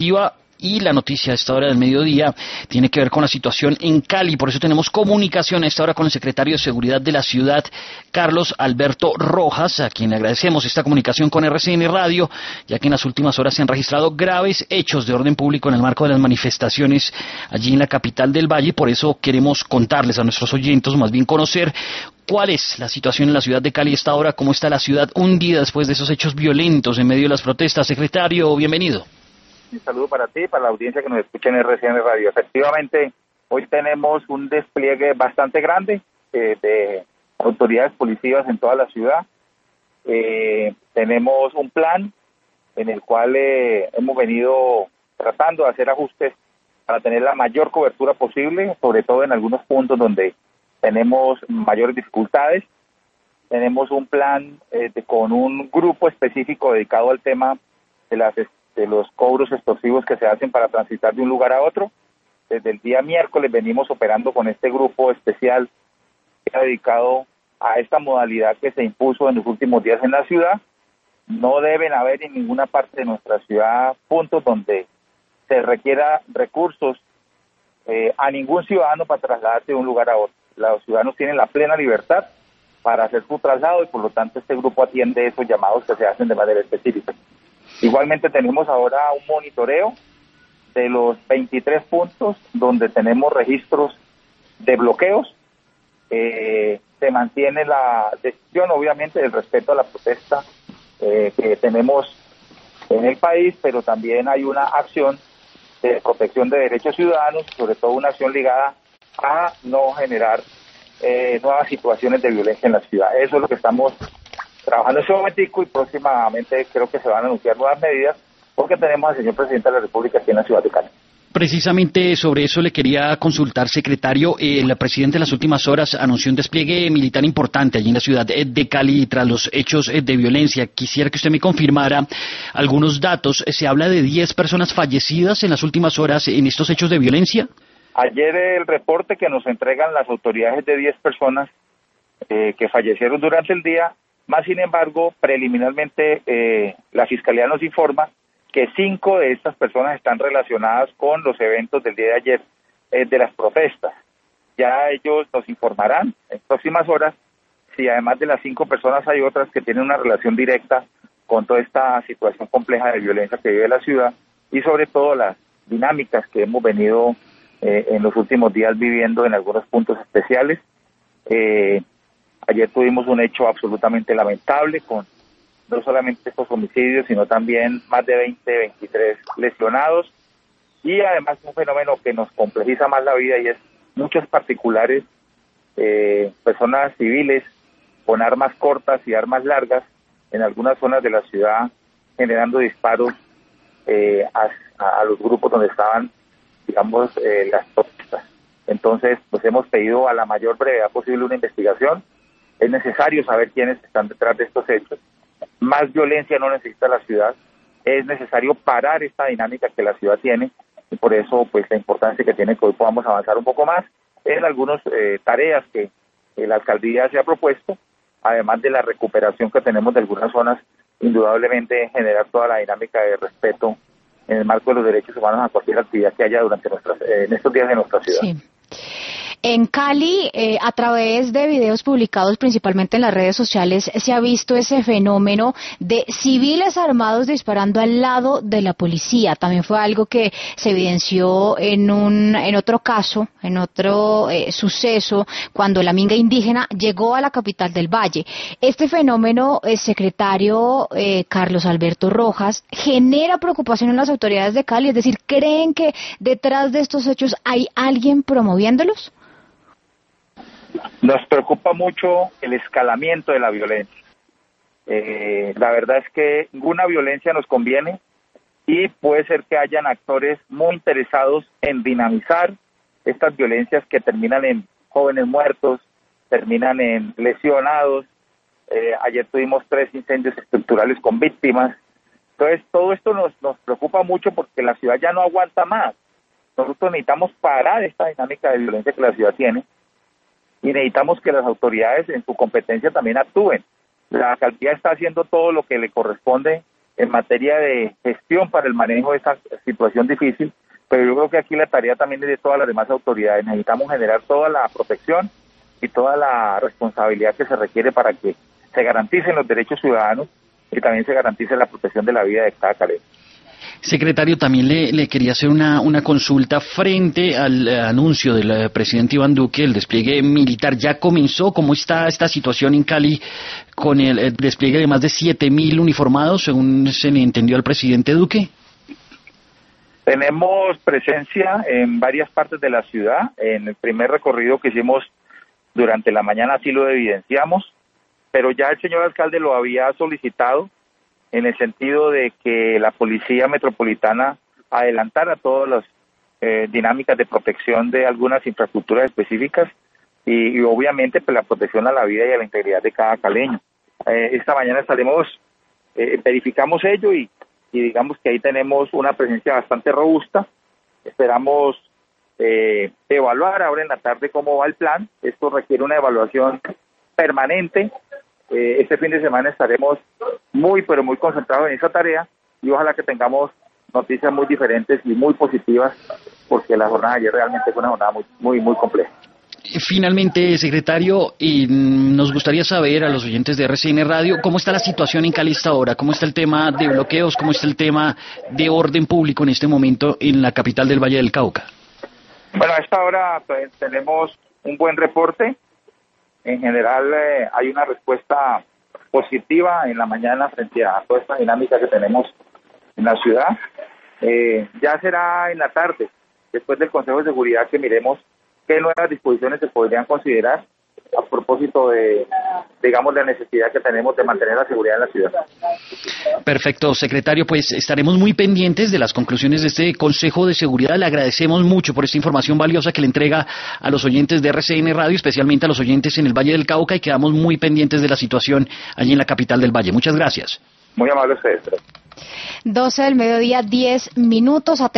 Y la noticia a esta hora del mediodía tiene que ver con la situación en Cali. Por eso tenemos comunicación a esta hora con el secretario de Seguridad de la ciudad, Carlos Alberto Rojas, a quien le agradecemos esta comunicación con RCN Radio, ya que en las últimas horas se han registrado graves hechos de orden público en el marco de las manifestaciones allí en la capital del Valle. Por eso queremos contarles a nuestros oyentes, más bien conocer cuál es la situación en la ciudad de Cali a esta hora, cómo está la ciudad hundida después de esos hechos violentos en medio de las protestas. Secretario, bienvenido. Un saludo para ti y para la audiencia que nos escucha en RCN Radio. Efectivamente, hoy tenemos un despliegue bastante grande de autoridades policivas en toda la ciudad. Tenemos un plan en el cual hemos venido tratando de hacer ajustes para tener la mayor cobertura posible, sobre todo en algunos puntos donde tenemos mayores dificultades. Tenemos un plan con un grupo específico dedicado al tema de los cobros extorsivos que se hacen para transitar de un lugar a otro. Desde el día miércoles venimos operando con este grupo especial dedicado a esta modalidad que se impuso en los últimos días en la ciudad. No deben haber en ninguna parte de nuestra ciudad puntos donde se requiera recursos a ningún ciudadano para trasladarse de un lugar a otro. Los ciudadanos tienen la plena libertad para hacer su traslado y por lo tanto este grupo atiende esos llamados que se hacen de manera específica. Igualmente tenemos ahora un monitoreo de los 23 puntos donde tenemos registros de bloqueos. Se mantiene la decisión, obviamente, del respeto a la protesta que tenemos en el país, pero también hay una acción de protección de derechos ciudadanos, sobre todo una acción ligada a no generar nuevas situaciones de violencia en la ciudad. Eso es lo que estamos trabajando en ese momentico y próximamente creo que se van a anunciar nuevas medidas porque tenemos al señor presidente de la República aquí en la ciudad de Cali. Precisamente sobre eso le quería consultar, secretario. El presidente en las últimas horas anunció un despliegue militar importante allí en la ciudad de Cali tras los hechos de violencia. Quisiera que usted me confirmara algunos datos. Se habla de 10 personas fallecidas en las últimas horas en estos hechos de violencia. Ayer el reporte que nos entregan las autoridades de 10 personas que fallecieron durante el día. Más sin embargo, preliminarmente la Fiscalía nos informa que 5 de estas personas están relacionadas con los eventos del día de ayer de las protestas. Ya ellos nos informarán en próximas horas si además de las 5 personas hay otras que tienen una relación directa con toda esta situación compleja de violencia que vive la ciudad y sobre todo las dinámicas que hemos venido en los últimos días viviendo en algunos puntos especiales. Ayer tuvimos un hecho absolutamente lamentable con no solamente estos homicidios, sino también más de 23 lesionados y además un fenómeno que nos complejiza más la vida y es muchos particulares, personas civiles con armas cortas y armas largas en algunas zonas de la ciudad generando disparos a los grupos donde estaban, digamos, las protestas. Entonces, pues hemos pedido a la mayor brevedad posible una investigación. Es necesario saber quiénes están detrás de estos hechos. Más violencia no necesita la ciudad. Es necesario parar esta dinámica que la ciudad tiene y por eso pues la importancia que tiene que hoy podamos avanzar un poco más en algunas tareas que la alcaldía se ha propuesto, además de la recuperación que tenemos de algunas zonas, indudablemente generar toda la dinámica de respeto en el marco de los derechos humanos a cualquier actividad que haya durante en estos días de nuestra ciudad. Sí. En Cali, a través de videos publicados principalmente en las redes sociales, se ha visto ese fenómeno de civiles armados disparando al lado de la policía. También fue algo que se evidenció en otro caso, en otro suceso, cuando la minga indígena llegó a la capital del Valle. Este fenómeno, secretario Carlos Alberto Rojas, genera preocupación en las autoridades de Cali, es decir, ¿creen que detrás de estos hechos hay alguien promoviéndolos? Nos preocupa mucho el escalamiento de la violencia. La verdad es que ninguna violencia nos conviene y puede ser que hayan actores muy interesados en dinamizar estas violencias que terminan en jóvenes muertos, terminan en lesionados. Ayer tuvimos 3 incendios estructurales con víctimas. Entonces todo esto nos preocupa mucho porque la ciudad ya no aguanta más. Nosotros necesitamos parar esta dinámica de violencia que la ciudad tiene. Y necesitamos que las autoridades en su competencia también actúen. La alcaldía está haciendo todo lo que le corresponde en materia de gestión para el manejo de esta situación difícil, pero yo creo que aquí la tarea también es de todas las demás autoridades. Necesitamos generar toda la protección y toda la responsabilidad que se requiere para que se garanticen los derechos ciudadanos y también se garantice la protección de la vida de cada caleño. Secretario, también le quería hacer una consulta frente al anuncio del presidente Iván Duque. El despliegue militar ya comenzó. ¿Cómo está esta situación en Cali con el despliegue de más de 7.000 uniformados, según se le entendió al presidente Duque? Tenemos presencia en varias partes de la ciudad. En el primer recorrido que hicimos durante la mañana así lo evidenciamos, pero ya el señor alcalde lo había solicitado en el sentido de que la Policía Metropolitana adelantara todas las dinámicas de protección de algunas infraestructuras específicas y obviamente pues la protección a la vida y a la integridad de cada caleño. Esta mañana verificamos ello y digamos que ahí tenemos una presencia bastante robusta. Esperamos evaluar ahora en la tarde cómo va el plan. Esto requiere una evaluación permanente. Este fin de semana estaremos muy concentrados en esa tarea y ojalá que tengamos noticias muy diferentes y muy positivas, porque la jornada de ayer realmente fue una jornada muy compleja. Finalmente, secretario, nos gustaría saber a los oyentes de RCN Radio cómo está la situación en Cali hasta ahora, cómo está el tema de bloqueos, cómo está el tema de orden público en este momento en la capital del Valle del Cauca. Bueno, a esta hora tenemos un buen reporte. En general hay una respuesta positiva en la mañana frente a toda esta dinámica que tenemos en la ciudad. Ya será en la tarde, después del Consejo de Seguridad, que miremos qué nuevas disposiciones se podrían considerar a propósito de, digamos, la necesidad que tenemos de mantener la seguridad en la ciudad. Perfecto, secretario, pues estaremos muy pendientes de las conclusiones de este Consejo de Seguridad. Le agradecemos mucho por esta información valiosa que le entrega a los oyentes de RCN Radio, especialmente a los oyentes en el Valle del Cauca, y quedamos muy pendientes de la situación allí en la capital del Valle. Muchas gracias. Muy amable ustedes. 12 del mediodía, 10 minutos.